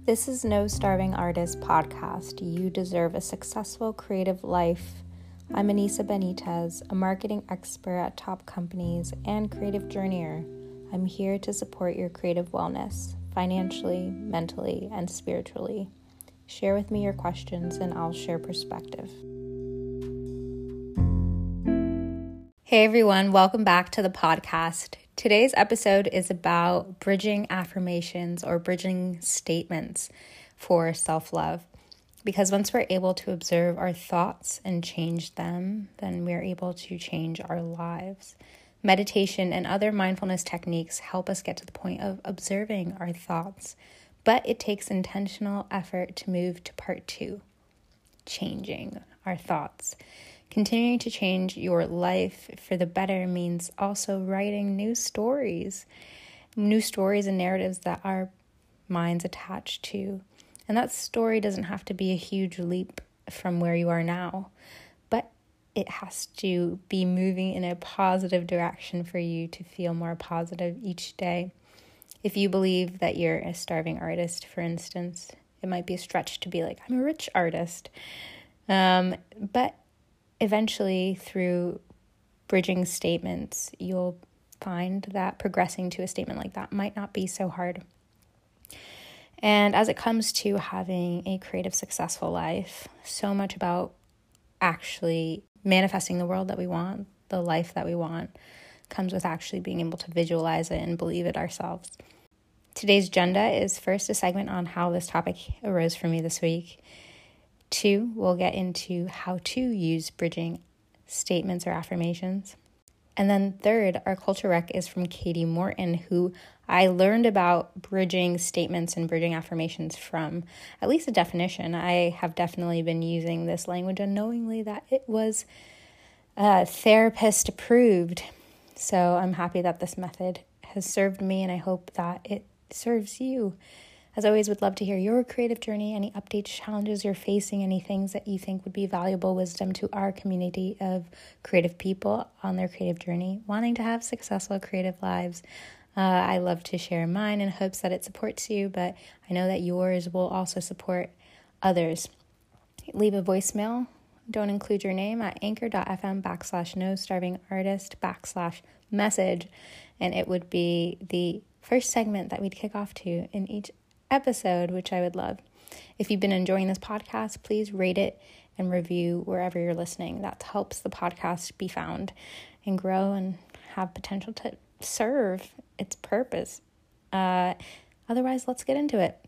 This is No Starving Artist podcast. You deserve a successful creative life. I'm Anissa Benitez, a marketing expert at top companies and creative journeyer. I'm here to support your creative wellness, financially, mentally, and spiritually. Share with me your questions and I'll share perspective. Hey everyone, welcome back to the podcast. Today's episode is about bridging affirmations or bridging statements for self-love. Because once we're able to observe our thoughts and change them, then we're able to change our lives. Meditation and other mindfulness techniques help us get to the point of observing our thoughts, but it takes intentional effort to move to part 2, changing our thoughts. Continuing to change your life for the better means also writing new stories and narratives that our minds attach to. And that story doesn't have to be a huge leap from where you are now, but it has to be moving in a positive direction for you to feel more positive each day. If you believe that you're a starving artist, for instance, it might be a stretch to be like, I'm a rich artist. But eventually, through bridging statements, you'll find that progressing to a statement like that might not be so hard. And as it comes to having a creative, successful life, so much about actually manifesting the world that we want, the life that we want, comes with actually being able to visualize it and believe it ourselves. Today's agenda is first a segment on how this topic arose for me this week. 2, we'll get into how to use bridging statements or affirmations. And then 3rd, our culture rec is from Katie Morton, who I learned about bridging statements and bridging affirmations from at least a definition. I have definitely been using this language unknowingly that it was therapist approved. So I'm happy that this method has served me, and I hope that it serves you. As always, would love to hear your creative journey, any updates, challenges you're facing, any things that you think would be valuable wisdom to our community of creative people on their creative journey, wanting to have successful creative lives. I love to share mine in hopes that it supports you, but I know that yours will also support others. Leave a voicemail. Don't include your name at anchor.fm/no-starving-artist/message, and it would be the first segment that we'd kick off to in each episode, which I would love. If you've been enjoying this podcast, please rate it and review wherever you're listening. That helps the podcast be found and grow and have potential to serve its purpose. Otherwise, let's get into it.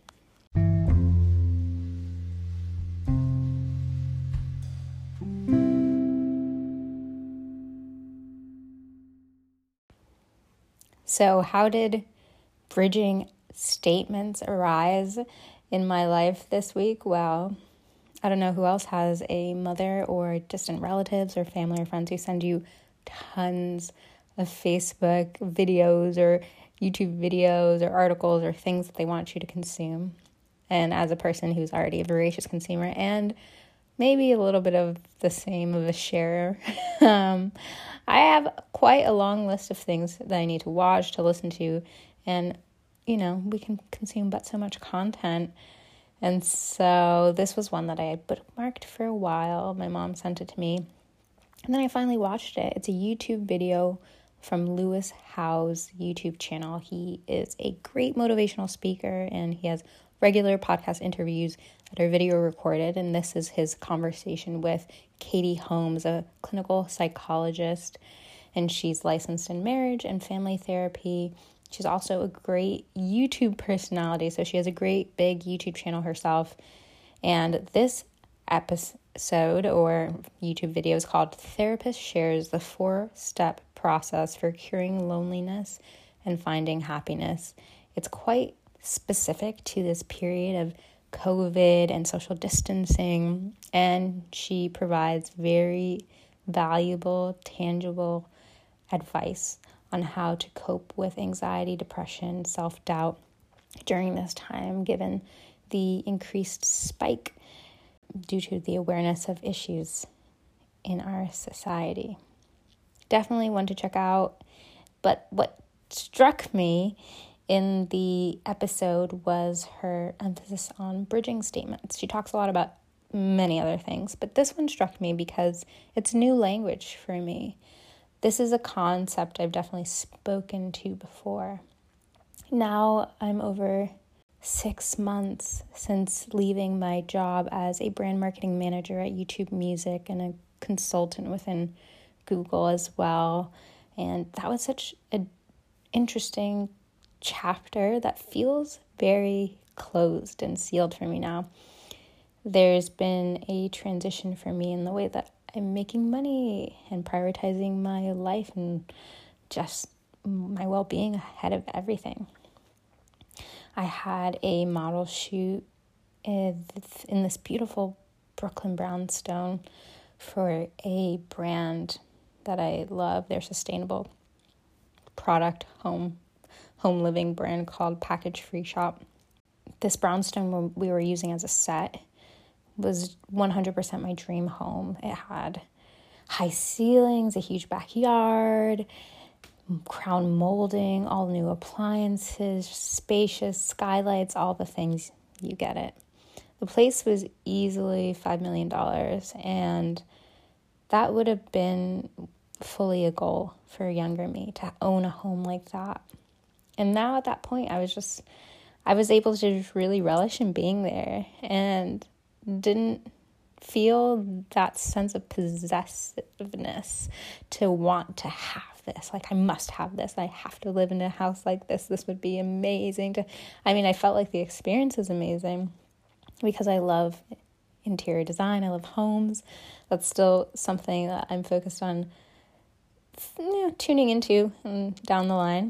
So, how did bridging statements arise in my life this week? Well, I don't know who else has a mother or distant relatives or family or friends who send you tons of Facebook videos or YouTube videos or articles or things that they want you to consume. And as a person who's already a voracious consumer and maybe a little bit of the same of a sharer, I have quite a long list of things that I need to watch, to listen to, and we can consume but so much content. And so this was one that I had bookmarked for a while. My mom sent it to me, and then I finally watched it. It's a YouTube video from Lewis Howes' YouTube channel. He is a great motivational speaker, and he has regular podcast interviews that are video recorded. And this is his conversation with Katie Holmes, a clinical psychologist, and she's licensed in marriage and family therapy. She's also a great YouTube personality, so she has a great big YouTube channel herself. And this episode or YouTube video is called Therapist Shares the 4-Step Process for Curing Loneliness and Finding Happiness. It's quite specific to this period of COVID and social distancing, and she provides very valuable, tangible advice on how to cope with anxiety, depression, self-doubt during this time, given the increased spike due to the awareness of issues in our society. Definitely one to check out. But what struck me in the episode was her emphasis on bridging statements. She talks a lot about many other things, but this one struck me because it's new language for me. This is a concept I've definitely spoken to before. Now I'm over 6 months since leaving my job as a brand marketing manager at YouTube Music and a consultant within Google as well. And that was such an interesting chapter that feels very closed and sealed for me now. There's been a transition for me in the way that I'm making money and prioritizing my life and just my well-being ahead of everything. I had a model shoot in this beautiful Brooklyn brownstone for a brand that I love. Their sustainable product home living brand called Package Free Shop. This brownstone we were using as a set was 100% my dream home. It had high ceilings, a huge backyard, crown molding, all new appliances, spacious skylights, all the things, you get it. The place was easily $5 million, and that would have been fully a goal for younger me to own a home like that. And now at that point, I was able to just really relish in being there and didn't feel that sense of possessiveness to want to have this. Like, I must have this. I have to live in a house like this. This would be amazing. I felt like the experience is amazing because I love interior design. I love homes. That's still something that I'm focused on, tuning into down the line.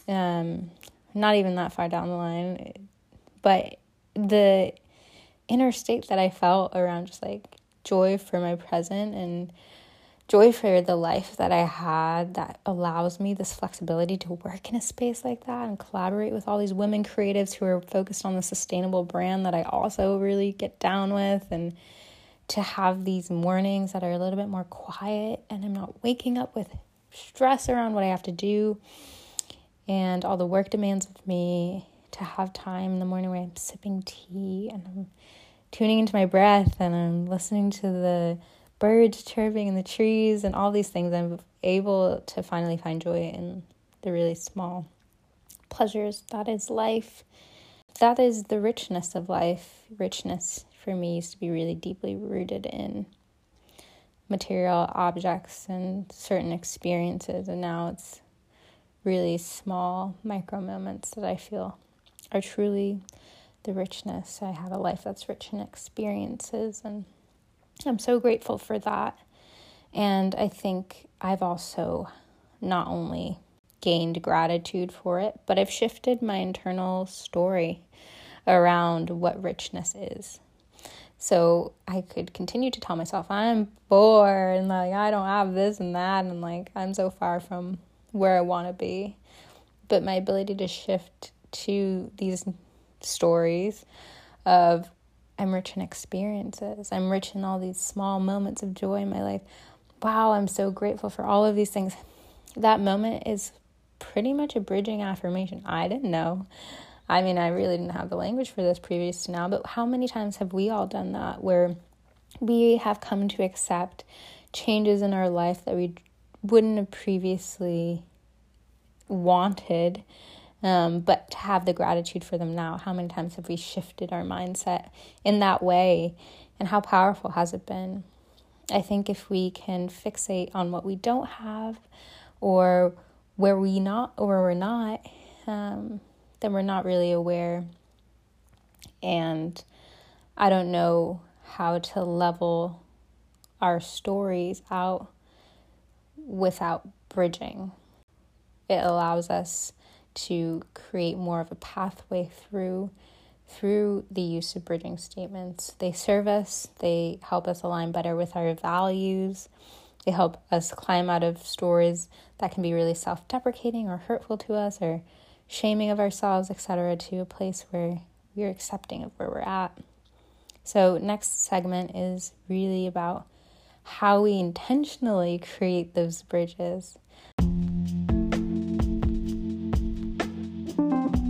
Not even that far down the line, but the inner state that I felt around just like joy for my present and joy for the life that I had that allows me this flexibility to work in a space like that and collaborate with all these women creatives who are focused on the sustainable brand that I also really get down with, and to have these mornings that are a little bit more quiet and I'm not waking up with stress around what I have to do and all the work demands of me, to have time in the morning where I'm sipping tea and I'm tuning into my breath and I'm listening to the birds chirping in the trees and all these things. I'm able to finally find joy in the really small pleasures. That is life. That is the richness of life. Richness for me used to be really deeply rooted in material objects and certain experiences, and now it's really small micro moments that I feel are truly the richness. I have a life that's rich in experiences, and I'm so grateful for that. And I think I've also not only gained gratitude for it, but I've shifted my internal story around what richness is. So I could continue to tell myself I'm bored and like I don't have this and that and like I'm so far from where I want to be. But my ability to shift to these stories of I'm rich in experiences. I'm rich in all these small moments of joy in my life. Wow, I'm so grateful for all of these things. That moment is pretty much a bridging affirmation. I didn't know. I really didn't have the language for this previous to now, but how many times have we all done that where we have come to accept changes in our life that we wouldn't have previously wanted, but to have the gratitude for them now? How many times have we shifted our mindset in that way, and how powerful has it been? I think if we can fixate on what we don't have or where we're not, then we're not really aware. And I don't know how to level our stories out without bridging. It allows us to create more of a pathway through the use of bridging statements. They serve us, they help us align better with our values, they help us climb out of stories that can be really self-deprecating or hurtful to us or shaming of ourselves, etc., to a place where we're accepting of where we're at. So next segment is really about how we intentionally create those bridges.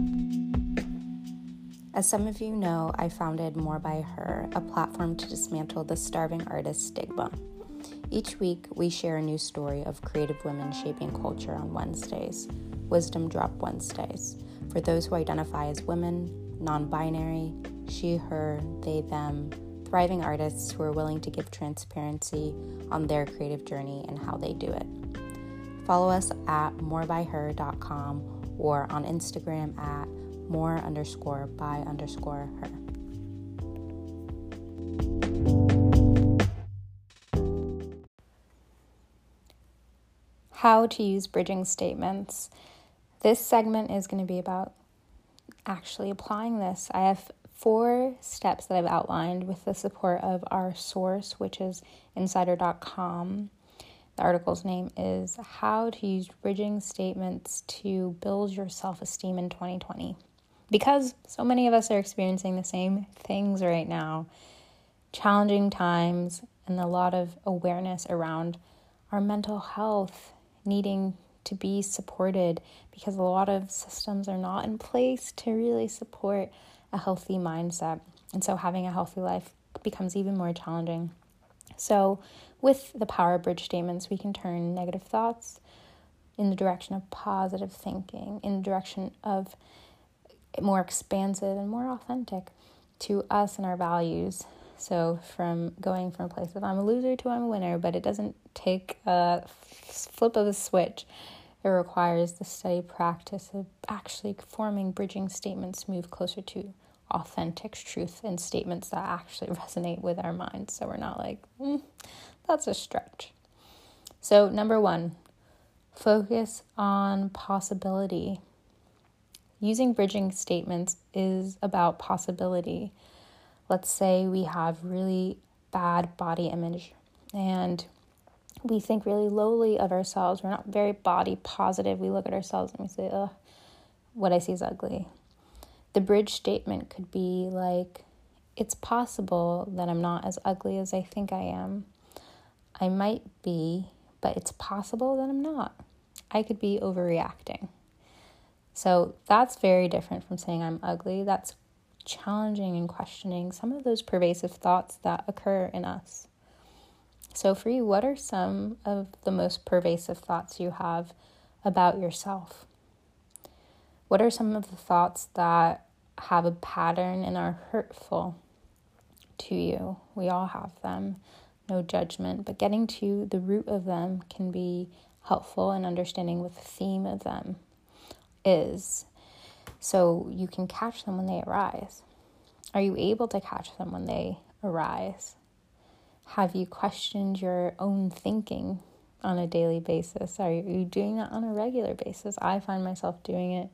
As some of you know, I founded More by Her, a platform to dismantle the starving artist stigma. Each week, we share a new story of creative women shaping culture on Wednesdays, Wisdom Drop Wednesdays, for those who identify as women, non-binary, she, her, they, them, thriving artists who are willing to give transparency on their creative journey and how they do it. Follow us at morebyher.com or on Instagram at more_by_her. How to use bridging statements. This segment is going to be about actually applying this. I have 4 steps that I've outlined with the support of our source, which is insider.com. The article's name is How to Use Bridging Statements to Build Your Self-Esteem in 2020. Because so many of us are experiencing the same things right now, challenging times and a lot of awareness around our mental health needing to be supported because a lot of systems are not in place to really support a healthy mindset. And so having a healthy life becomes even more challenging. So with the power of bridge statements, we can turn negative thoughts in the direction of positive thinking, in the direction of more expansive and more authentic to us and our values. So from going from a place of I'm a loser to I'm a winner, but it doesn't take a flip of a switch. It requires the steady practice of actually forming bridging statements to move closer to authentic truth and statements that actually resonate with our minds. So we're not like, that's a stretch. So number 1, focus on possibility. Using bridging statements is about possibility. Let's say we have really bad body image and we think really lowly of ourselves. We're not very body positive. We look at ourselves and we say, ugh, what I see is ugly. The bridge statement could be like, it's possible that I'm not as ugly as I think I am. I might be, but it's possible that I'm not. I could be overreacting. So that's very different from saying I'm ugly. That's challenging and questioning some of those pervasive thoughts that occur in us. So for you, what are some of the most pervasive thoughts you have about yourself? What are some of the thoughts that have a pattern and are hurtful to you? We all have them, no judgment, but getting to the root of them can be helpful in understanding what the theme of them is, so you can catch them when they arise. Are you able to catch them when they arise? Have you questioned your own thinking on a daily basis? Are you doing that on a regular basis? I find myself doing it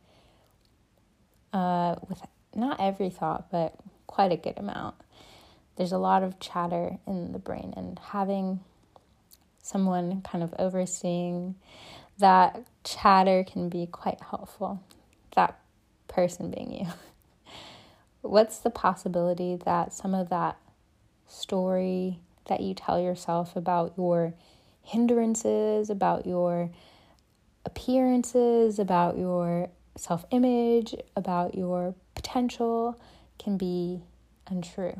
with not every thought, but quite a good amount. There's a lot of chatter in the brain, and having someone kind of overseeing that chatter can be quite helpful. That person being you. What's the possibility that some of that story that you tell yourself about your hindrances, about your appearances, about your self-image, about your potential can be untrue?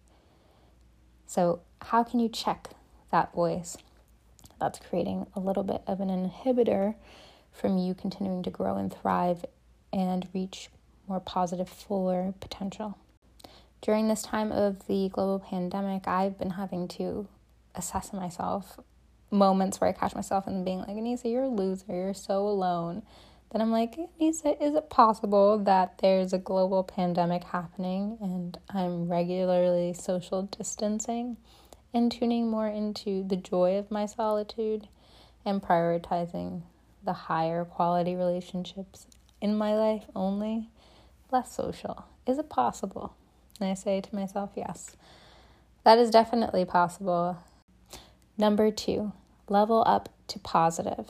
So how can you check that voice that's creating a little bit of an inhibitor from you continuing to grow and thrive and reach more positive, fuller potential? During this time of the global pandemic, I've been having to assess myself. Moments where I catch myself and being like, Anissa, you're a loser, you're so alone. Then I'm like, Anissa, is it possible that there's a global pandemic happening and I'm regularly social distancing and tuning more into the joy of my solitude and prioritizing the higher quality relationships in my life only, less social? Is it possible? And I say to myself, yes, that is definitely possible. Number 2, level up to positive.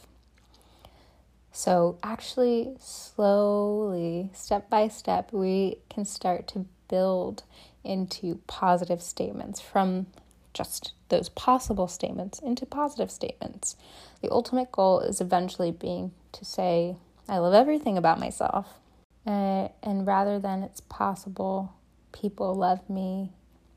So actually, slowly, step by step, we can start to build into positive statements from just those possible statements into positive statements. The ultimate goal is eventually being to say, I love everything about myself. And rather than it's possible people love me,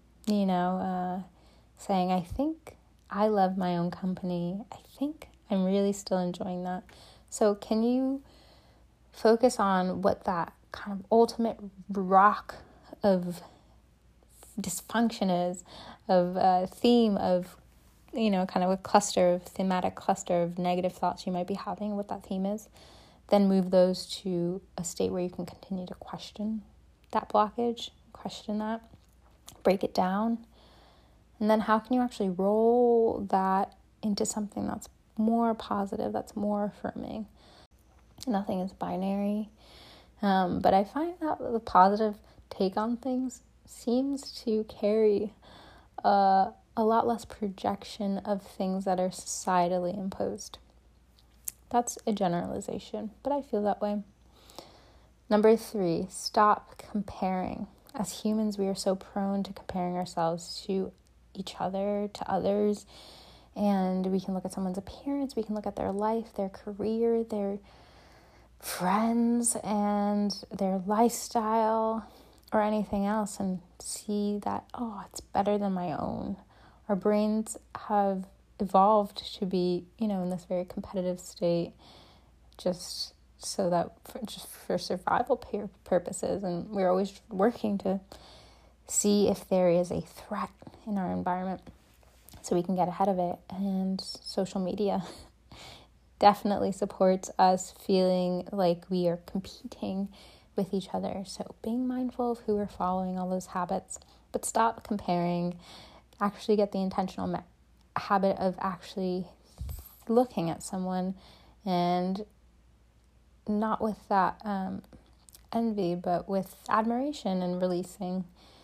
saying, I think I love my own company. I think I'm really still enjoying that. So can you focus on what that kind of ultimate rock of dysfunction is, of a theme of, kind of a thematic cluster of negative thoughts you might be having, what that theme is. Then move those to a state where you can continue to question that blockage, question that, break it down. And then how can you actually roll that into something that's more positive, that's more affirming? Nothing is binary. But I find that the positive take on things seems to carry a lot less projection of things that are societally imposed. That's a generalization, but I feel that way. Number 3, stop comparing. As humans, we are so prone to comparing ourselves to each other, to others, and we can look at someone's appearance, we can look at their life, their career, their friends, and their lifestyle, or anything else, and see that, it's better than my own. Our brains have evolved to be, in this very competitive state, just so that for survival purposes, and we're always working to see if there is a threat in our environment so we can get ahead of it. And social media definitely supports us feeling like we are competing with each other. So being mindful of who we're following, all those habits, but stop comparing. Actually get the intentional habit of actually looking at someone, and not with that envy, but with admiration and releasing.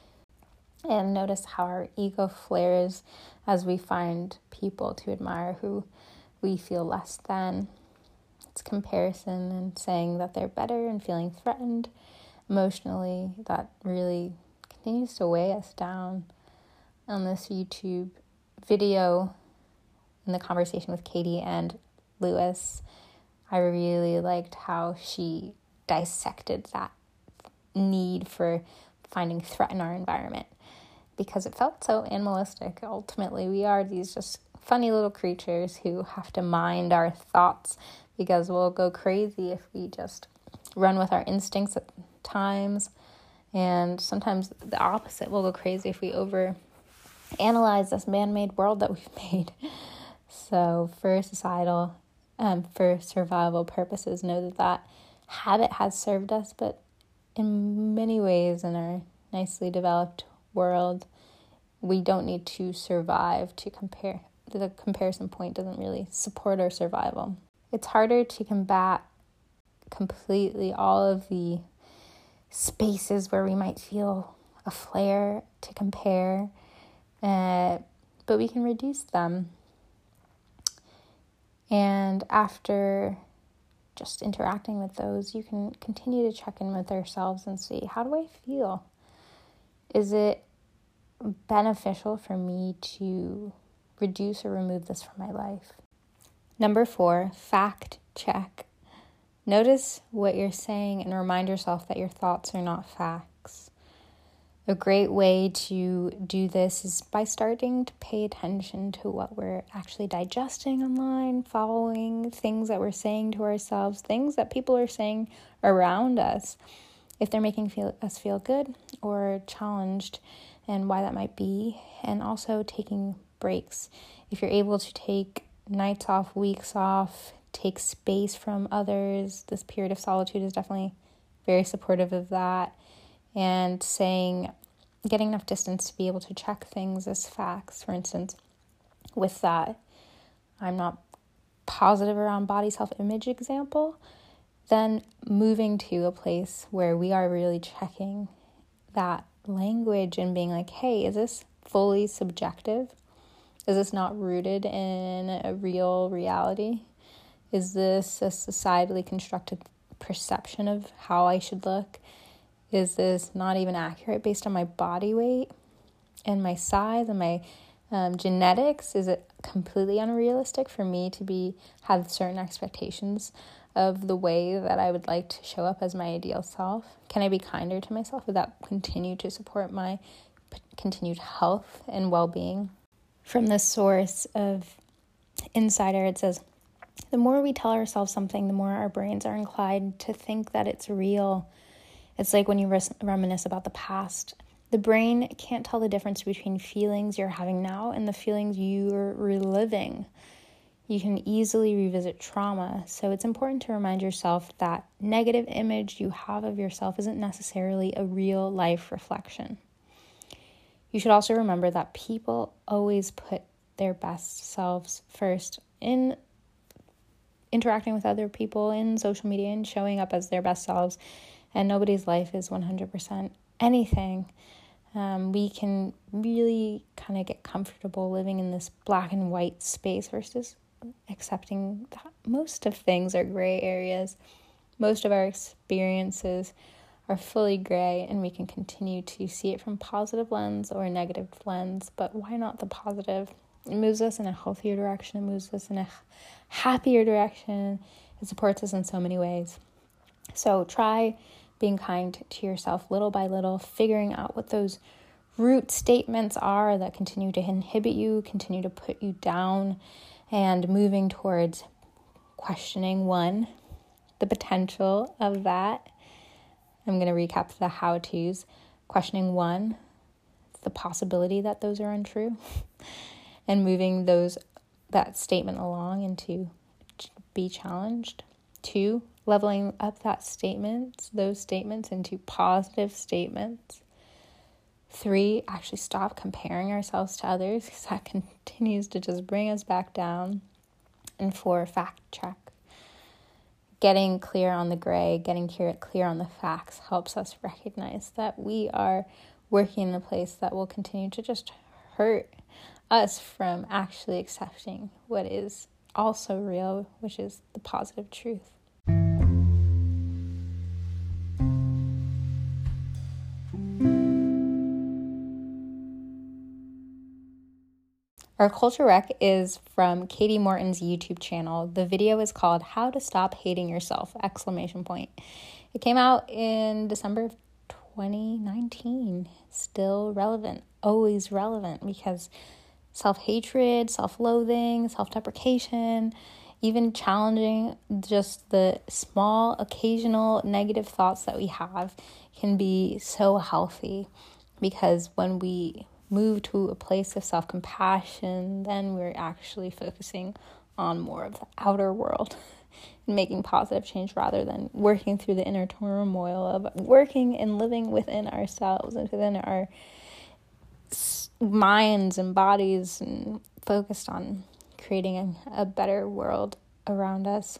And notice how our ego flares as we find people to admire who we feel less than. It's comparison and saying that they're better and feeling threatened emotionally. That really continues to weigh us down. On this YouTube video, in the conversation with Katie and Lewis, I really liked how she dissected that need for finding threat in our environment, because it felt so animalistic. Ultimately, we are these just funny little creatures who have to mind our thoughts, because we'll go crazy if we just run with our instincts at times, and sometimes the opposite. We'll go crazy if we overanalyze this man-made world that we've made. So for for survival purposes, know that habit has served us, but in many ways in our nicely developed world, we don't need to survive to compare. The comparison point doesn't really support our survival. It's harder to combat completely all of the spaces where we might feel a flare to compare, but we can reduce them. And after just interacting with those, you can continue to check in with ourselves and see, how do I feel? Is it beneficial for me to reduce or remove this from my life? Number 4, fact check. Notice what you're saying and remind yourself that your thoughts are not facts. A great way to do this is by starting to pay attention to what we're actually digesting online, following things that we're saying to ourselves, things that people are saying around us, if they're making us feel good or challenged, and why that might be. And also taking breaks. If you're able to take nights off, weeks off, take space from others, this period of solitude is definitely very supportive of that. And getting enough distance to be able to check things as facts. For instance, with that, I'm not positive around body self-image example, then moving to a place where we are really checking that language and being like, hey, is this fully subjective? Is this not rooted in a real reality? Is this a societally constructed perception of how I should look? Is this not even accurate based on my body weight and my size and my genetics? Is it completely unrealistic for me to have certain expectations of the way that I would like to show up as my ideal self? Can I be kinder to myself? Would that continue to support my continued health and well-being? From the source of Insider, it says, the more we tell ourselves something, the more our brains are inclined to think that it's real. It's like when you reminisce about the past. The brain can't tell the difference between feelings you're having now and the feelings you're reliving. You can easily revisit trauma, so it's important to remind yourself that negative image you have of yourself isn't necessarily a real life reflection. You should also remember that people always put their best selves first in interacting with other people in social media and showing up as their best selves, and nobody's life is 100% anything. We can really kind of get comfortable living in this black and white space versus accepting that most of things are gray areas. Most of our experiences are fully gray, and we can continue to see it from positive lens or a negative lens, but why not the positive? It moves us in a healthier direction. It moves us in a happier direction. It supports us in so many ways. So try being kind to yourself little by little, figuring out what those root statements are that continue to inhibit you, continue to put you down, and moving towards questioning one, the potential of that. I'm going to recap the how-tos. Questioning one, the possibility that those are untrue, and moving that statement along into be challenged. 2, leveling up those statements into positive statements. 3, actually stop comparing ourselves to others, because that continues to just bring us back down. And 4, fact check. Getting clear on the gray, getting clear on the facts helps us recognize that we are working in a place that will continue to just hurt us from actually accepting what is also real, which is the positive truth. Our culture rec is from Katie Morton's YouTube channel. The video is called How to Stop Hating Yourself! It came out in December of 2019. Still relevant, always relevant, because self-hatred, self-loathing, self-deprecation, even challenging just the small occasional negative thoughts that we have can be so healthy, because when we move to a place of self-compassion, then we're actually focusing on more of the outer world and making positive change rather than working through the inner turmoil of working and living within ourselves and within our minds and bodies, and focused on creating a better world around us.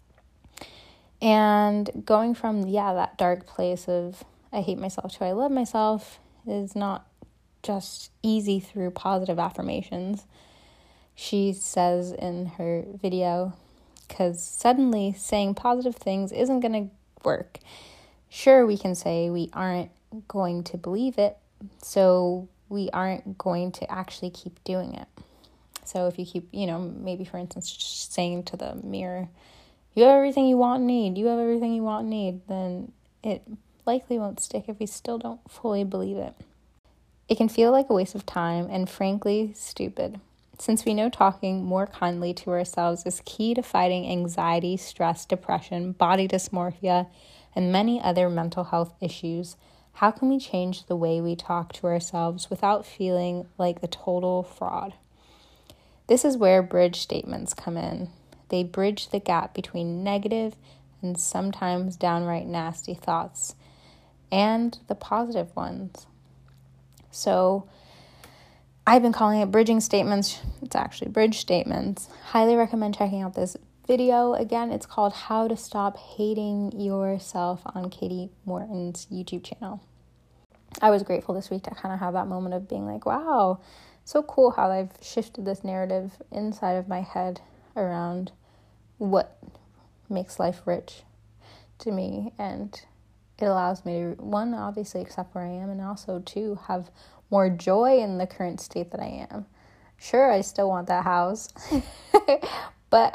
And going from, that dark place of I hate myself to I love myself is not just easy through positive affirmations. She says in her video, because suddenly saying positive things isn't going to work. Sure, we can say we aren't going to believe it, so we aren't going to actually keep doing it. So if you keep, maybe for instance, just saying to the mirror, you have everything you want and need, then it likely won't stick if we still don't fully believe it. It can feel like a waste of time and frankly stupid, since we know talking more kindly to ourselves is key to fighting anxiety, stress, depression, body dysmorphia, and many other mental health issues. How can we change the way we talk to ourselves without feeling like the total fraud? This is where bridge statements come in. They bridge the gap between negative and sometimes downright nasty thoughts and the positive ones. So I've been calling it bridging statements. It's actually bridge statements. Highly recommend checking out this video. Again, it's called How to Stop Hating Yourself on Katie Morton's YouTube channel. I was grateful this week to kind of have that moment of being like, wow, so cool how I've shifted this narrative inside of my head around what makes life rich to me, and it allows me to, one, obviously accept where I am, and also, two, have more joy in the current state that I am. Sure, I still want that house, but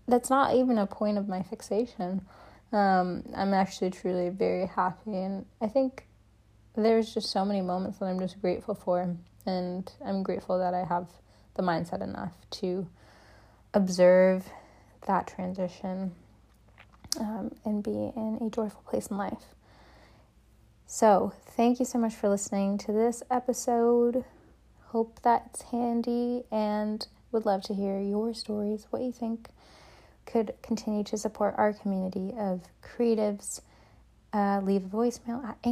that's not even a point of my fixation. I'm actually truly very happy, and I think there's just so many moments that I'm just grateful for, and I'm grateful that I have the mindset enough to observe that transition and be in a joyful place in life. So thank you so much for listening to this episode. Hope that's handy, and would love to hear your stories, what you think could continue to support our community of creatives. Leave a voicemail at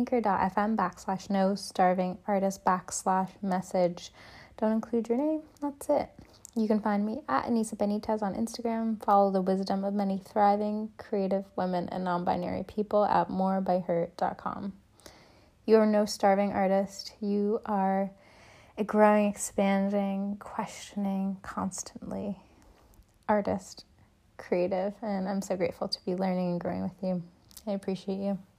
anchor.fm/no-starving-artist/message. Don't include your name. That's it. You can find me at Anissa Benitez on Instagram. Follow the wisdom of many thriving, creative women and non-binary people at morebyhurt.com. You are no starving artist. You are a growing, expanding, questioning, constantly artist, creative, and I'm so grateful to be learning and growing with you. I appreciate you.